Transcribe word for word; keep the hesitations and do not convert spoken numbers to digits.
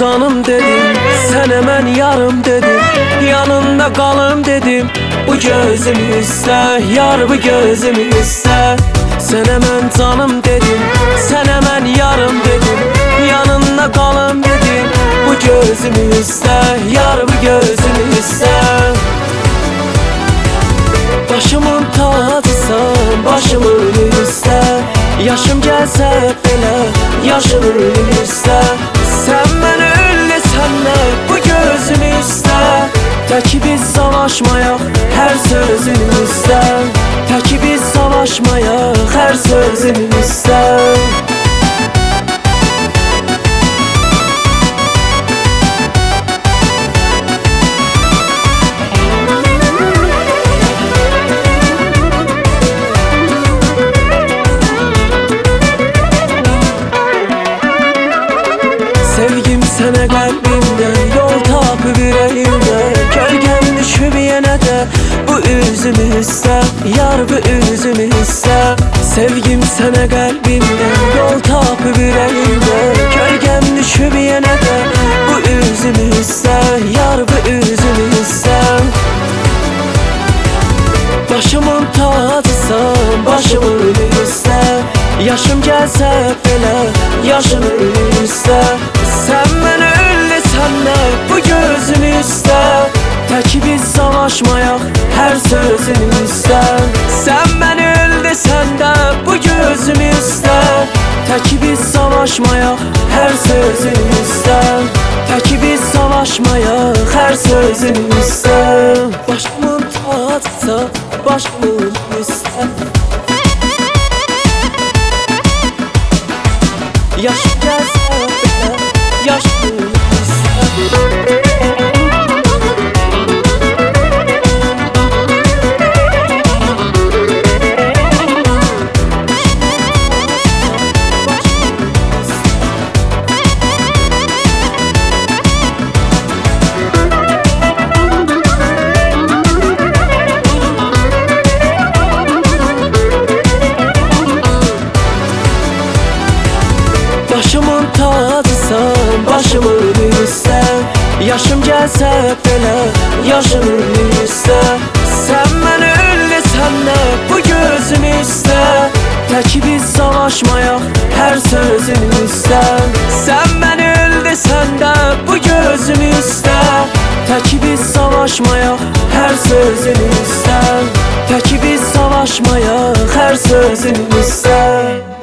canım dedim, sen hemen yarım dedim, yanında kalım dedim. Bu gözümü iste, yar bu gözümü iste. Sen hemen canım dedim, sen hemen yarım dedim, yanında kalım dedim. Bu gözümü iste, yar bu gözümü iste. Başımın tacısan, başımın üstə. Yaşım gəlsə belə, yaşımın üstə. Sən mənə öyle sənlə bu gözümü üstə. Təki biz savaşmayaq hər sözün üstə. Təki biz savaşmayaq hər sözün üstə. Sevgim sənə qəlbimdə, yol tapıb ürəyimdə. Kölgəm düşüb yenə də bu üzümü üstə, yar bu üzümü üstə. Sevgim sənə qəlbimdə, yol tapıb ürəyimdə. Kölgəm düşüb yenə də bu üzümü üstə, yar bu üzümü üstə. Başımın tacısan, başımın üstə. Yaşım gəlsə belə, yaşımın üstə. Sen mənə öyle sənlə bu gözümü üstə. Təki biz savaşmayaq hər sözün üstə. Sen mənə öyle səndə bu gözümü üstə. Təki biz savaşmayaq hər sözün üstə. Təki biz savaşmayaq hər sözün üstə. Başımın tacısa, başımın üstə. Yaşım gəlsə belə, yaşımın üstə. Başımın tacısan, başımın üstə. Yaşım gəlsə belə, yaşımın üstə. Sən mənə öyle sənlə bu gözümü üstə. Təki biz savaşmayaq hər sözün üstə. Sən mənə öyle səndə bu gözümü üstə. Təki biz savaşmayaq hər sözün üstə. Təki biz savaşmayaq hər sözün üstə.